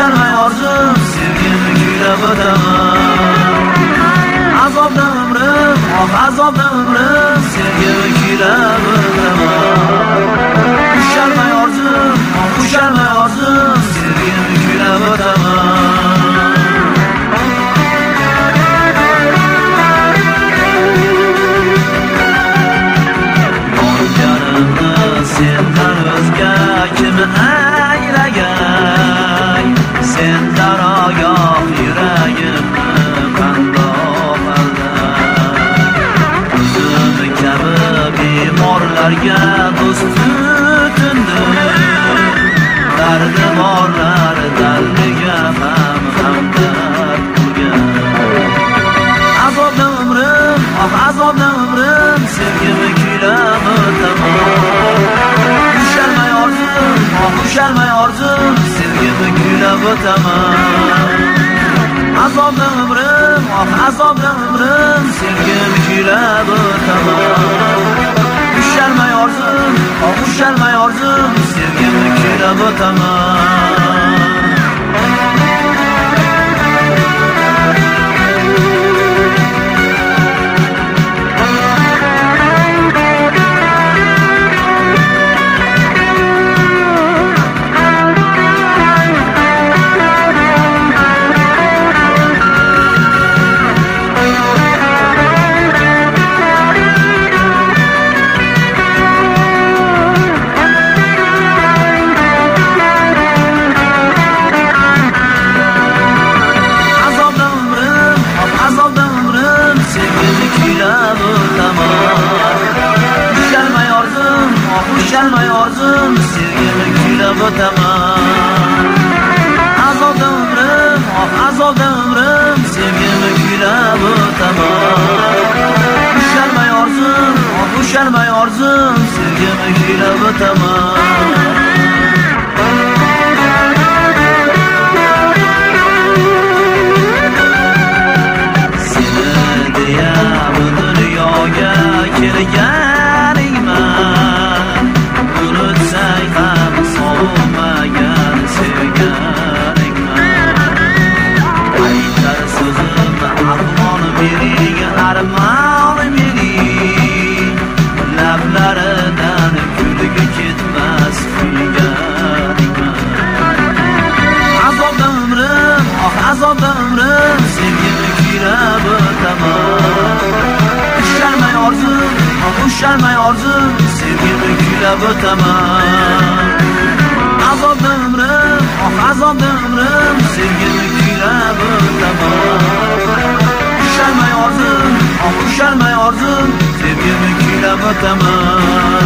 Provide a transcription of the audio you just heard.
ushalmay orzum sevgimni kuylab o'taman. Azobda umrim, azobda umrim sevgimni kuylab o'taman. Ushalmay orzum, ushalmay orzum sevgimni kuylab o'taman. Sendan o'zga kim aylagay, sendan ogoh yuragimni qandoq aldar. O'zim kabi bemorlarga do'st tutindim, dardi borlar dardiga ham hamdard bo'lgan. Azobda umrim, azobda umrim sevgimni kuylab o'taman. Ushalmay orzum sevgimni kuylab o'taman. Azobda umrim, azobda umrim sevgimni kuylab o'taman. Ushalmay orzum, ushalmay orzum sevgimni kuylab o'taman. Ushalmay orzum sevgimni kuylab o'taman. Azobda umrim, azobda umrim sevgimni kuylab o'taman. Ushalmay orzum, ushalmay orzum sevgimni kuylab o'taman. Seni deya bu dunyoga kelganingman, unutsang ham sog'magan sevganingman. Aytar so'zim armon mening, armon mening, lablaridan kulgi ketmas kuyganingman. Azobda umrim, azobda umrim sevgimni kuylab o'taman. Ushalmay orzum, ushalmay orzum sevgimni kuylab o'taman. Azobda umrim, azobda umrim sevgimni kuylab o'taman. Ushalmay orzum, ushalmay orzum sevgimni kuylab o'taman.